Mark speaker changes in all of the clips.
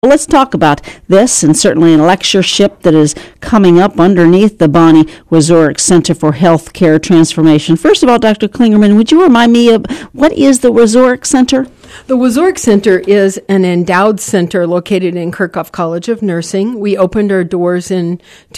Speaker 1: Let's talk about this, and certainly a lectureship that is coming up underneath the Bonnie Wazorek Center for Healthcare Transformation. First of all, Dr. Klingerman, would you remind me of what is the Wazorek Center?
Speaker 2: The Wazorek Center is an endowed center located in Kirchhoff College of Nursing. We opened our doors in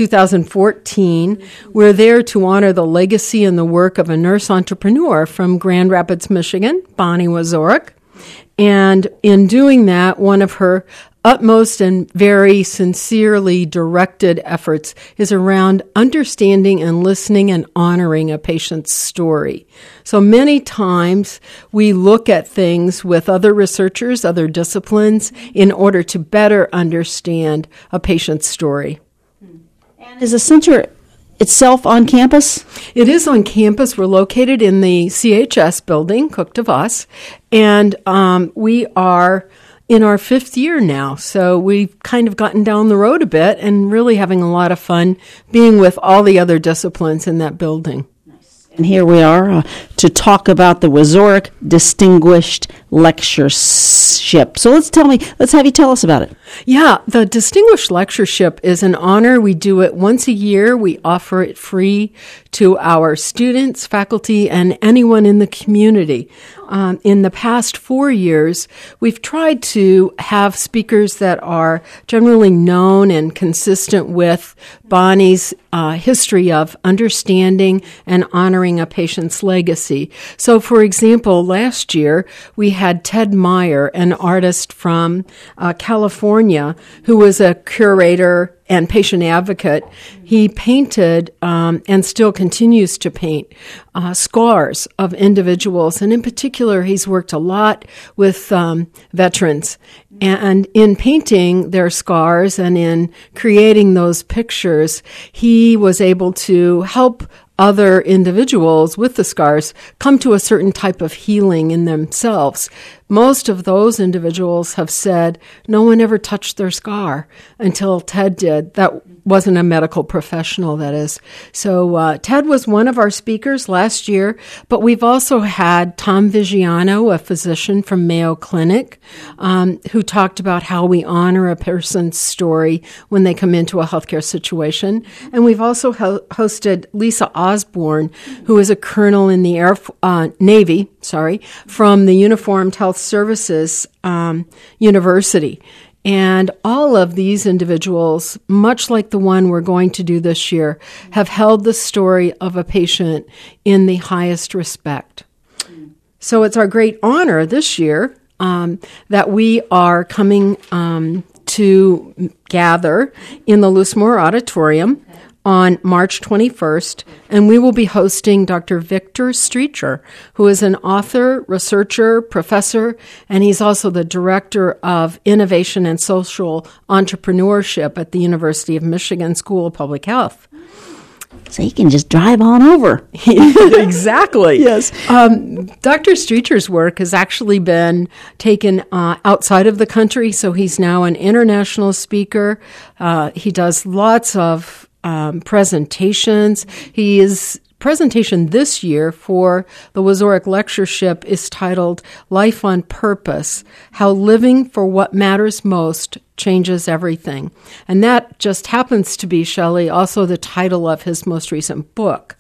Speaker 2: 2014. We're there to honor the legacy and the work of a nurse entrepreneur from Grand Rapids, Michigan, Bonnie Wazorek. And in doing that, one of her utmost and very sincerely directed efforts is around understanding and listening and honoring a patient's story. So many times we look at things with other researchers, other disciplines, in order to better understand a patient's story.
Speaker 1: And is the center itself on campus?
Speaker 2: It is on campus. We're located in the CHS building, Cook DeVos, and we are in our 5th year now. So we've kind of gotten down the road a bit and really having a lot of fun being with all the other disciplines in that building.
Speaker 1: And here we are to talk about the Wazorek Distinguished Lectureship. So let's have you tell us about it.
Speaker 2: Yeah, the Distinguished Lectureship is an honor. We do it once a year. We offer it free to our students, faculty, and anyone in the community. In the past 4 years, we've tried to have speakers that are generally known and consistent with Bonnie's history of understanding and honoring a patient's legacy. So, for example, last year, we had Ted Meyer, an artist from California, who was a curator and patient advocate. He painted and still continues to paint scars of individuals. And in particular, he's worked a lot with veterans. And in painting their scars and in creating those pictures, he was able to help other individuals with the scars come to a certain type of healing in themselves. Most of those individuals have said no one ever touched their scar until Ted did. That wasn't a medical professional, that is. So Ted was one of our speakers last year, but we've also had Tom Vigiano, a physician from Mayo Clinic, who talked about how we honor a person's story when they come into a healthcare situation. And we've also hosted Lisa Osborne, who is a colonel in the Navy, from the Uniformed Health Services University. And all of these individuals, much like the one we're going to do this year, have held the story of a patient in the highest respect. So it's our great honor this year that we are coming to gather in the Loosmore Auditorium on March 21st, and we will be hosting Dr. Victor Streeter, who is an author, researcher, professor, and he's also the Director of Innovation and Social Entrepreneurship at the University of Michigan School of Public Health.
Speaker 1: So you can just drive on over.
Speaker 2: Exactly.
Speaker 1: Yes.
Speaker 2: Dr. Streeter's work has actually been taken outside of the country, so he's now an international speaker. He does lots of presentations. His presentation this year for the Wazorek Lectureship is titled Life on Purpose, How Living for What Matters Most Changes Everything. And that just happens to be, Shelley, also the title of his most recent book.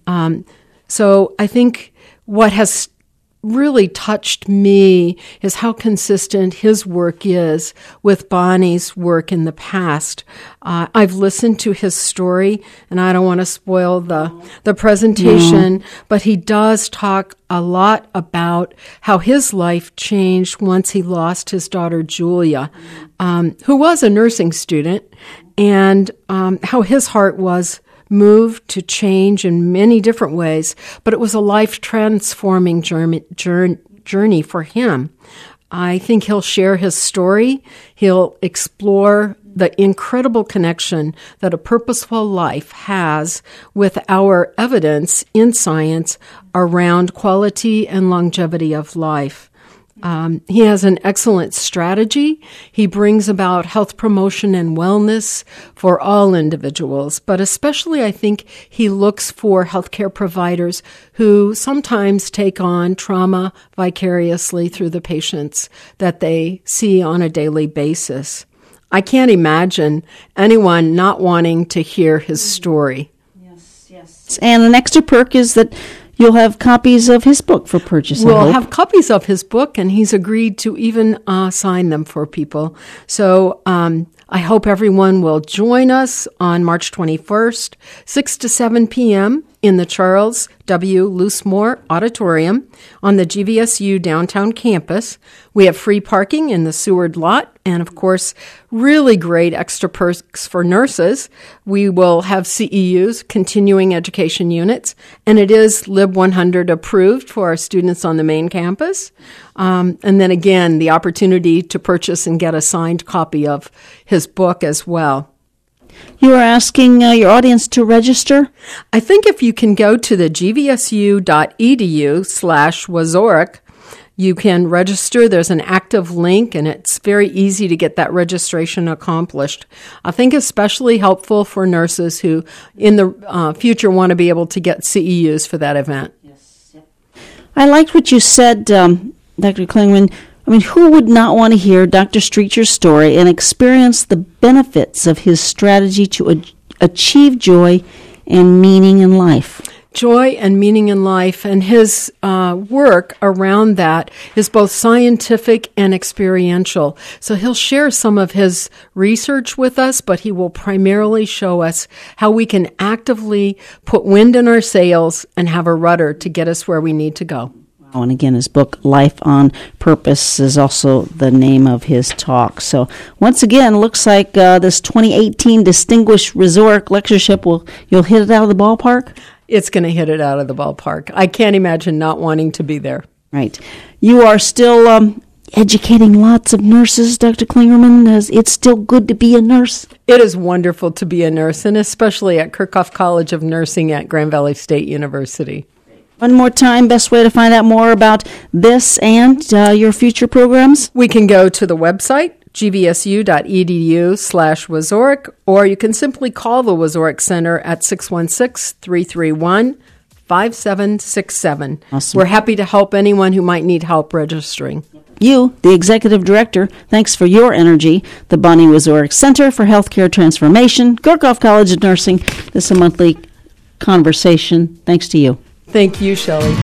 Speaker 2: So I think what has really touched me is how consistent his work is with Bonnie's work in the past. I've listened to his story, and I don't want to spoil the presentation, but he does talk a lot about how his life changed once he lost his daughter, Julia, who was a nursing student, and how his heart was moved to change in many different ways, but it was a life-transforming journey for him. I think he'll share his story. He'll explore the incredible connection that a purposeful life has with our evidence in science around quality and longevity of life. He has an excellent strategy. He brings about health promotion and wellness for all individuals, but especially I think he looks for healthcare providers who sometimes take on trauma vicariously through the patients that they see on a daily basis. I can't imagine anyone not wanting to hear his story.
Speaker 1: Yes. And an extra perk is that you'll have copies of his book for purchase.
Speaker 2: We'll have copies of his book, and he's agreed to even sign them for people. So I hope everyone will join us on March 21st, 6 to 7 p.m. in the Charles W. Loosemore Auditorium on the GVSU downtown campus. We have free parking in the Seward lot and, of course, really great extra perks for nurses. We will have CEUs, continuing education units, and it is Lib 100 approved for our students on the main campus. And then again, the opportunity to purchase and get a signed copy of his book as well.
Speaker 1: You are asking your audience to register?
Speaker 2: I think if you can go to the gvsu.edu/Wazorek, you can register. There's an active link, and it's very easy to get that registration accomplished. I think especially helpful for nurses who in the future want to be able to get CEUs for that event.
Speaker 1: Yes. I liked what you said, Dr. Klingerman. I mean, who would not want to hear Dr. Streeter's story and experience the benefits of his strategy to achieve joy and meaning in life?
Speaker 2: Joy and meaning in life, and his work around that is both scientific and experiential. So he'll share some of his research with us, but he will primarily show us how we can actively put wind in our sails and have a rudder to get us where we need to go.
Speaker 1: And again, his book, Life on Purpose, is also the name of his talk. So once again, looks like this 2018 Distinguished Wazorek Lectureship, you'll hit it out of the ballpark?
Speaker 2: It's going to hit it out of the ballpark. I can't imagine not wanting to be there.
Speaker 1: Right. You are still educating lots of nurses, Dr. Klingerman. It's still good to be a nurse.
Speaker 2: It is wonderful to be a nurse, and especially at Kirchhoff College of Nursing at Grand Valley State University.
Speaker 1: One more time, best way to find out more about this and your future programs?
Speaker 2: We can go to the website, gvsu.edu/Wazorek, or you can simply call the Wazorek Center at 616-331-5767.
Speaker 1: Awesome.
Speaker 2: We're happy to help anyone who might need help registering.
Speaker 1: You, the executive director, thanks for your energy. The Bonnie Wazorek Center for Healthcare Transformation, Kirchhoff College of Nursing. This is a monthly conversation. Thanks to you.
Speaker 2: Thank you, Shelley.